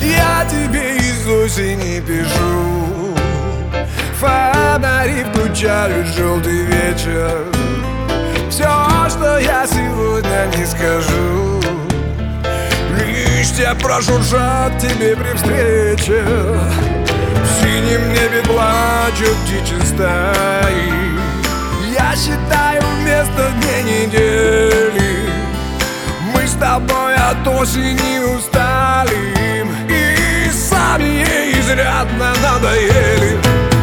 Я тебе из осени пишу, фонари включают желтый вечер. Все, что я сегодня не скажу, листья прошуршат тебе при встрече. В синем небе плачут птичьи стаи. Я считаю вместо дней недели. Мы с тобой от осени устали и сами ей изрядно надоели.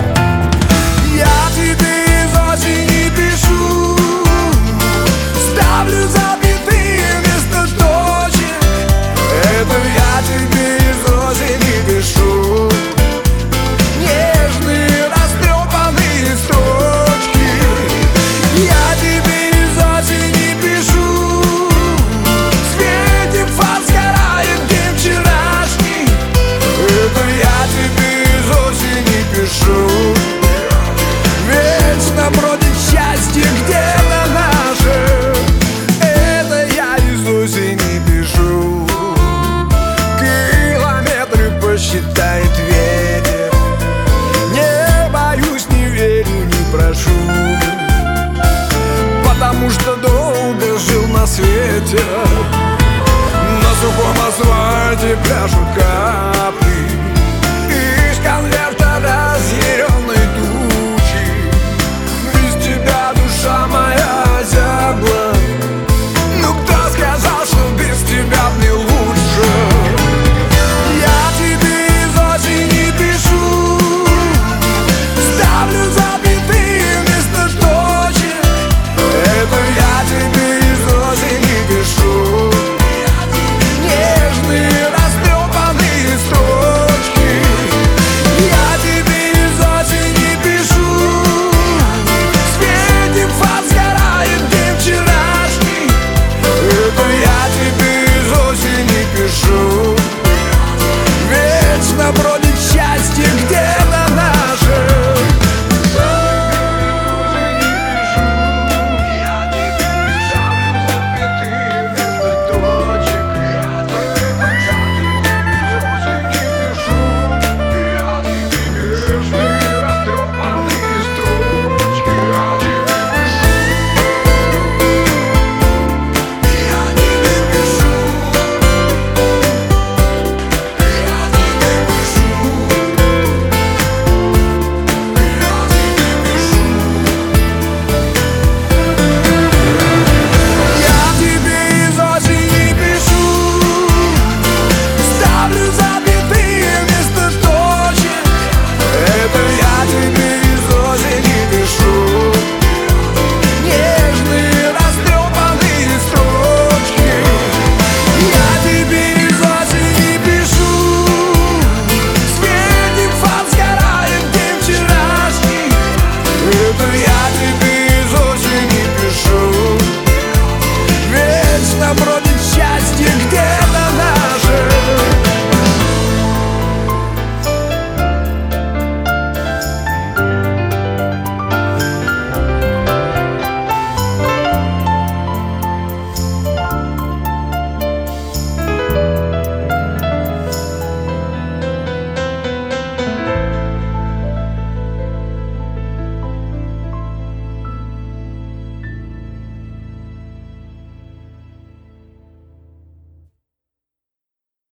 Я тебе из осени пишу, ставлю запятые вместо точек. Это я тебе из осени пишу, нежные растрепанные строчки. Я тебе из осени пишу, в свете фар сгорает день вчерашний. Это я тебе из осени пишу, вечно бродит счастье где-то наше. Это я из осени пишу, километры посчитает ветер. Не боюсь, не верю, не прошу, потому что долго жил на свете. На сухом асфальте пляшут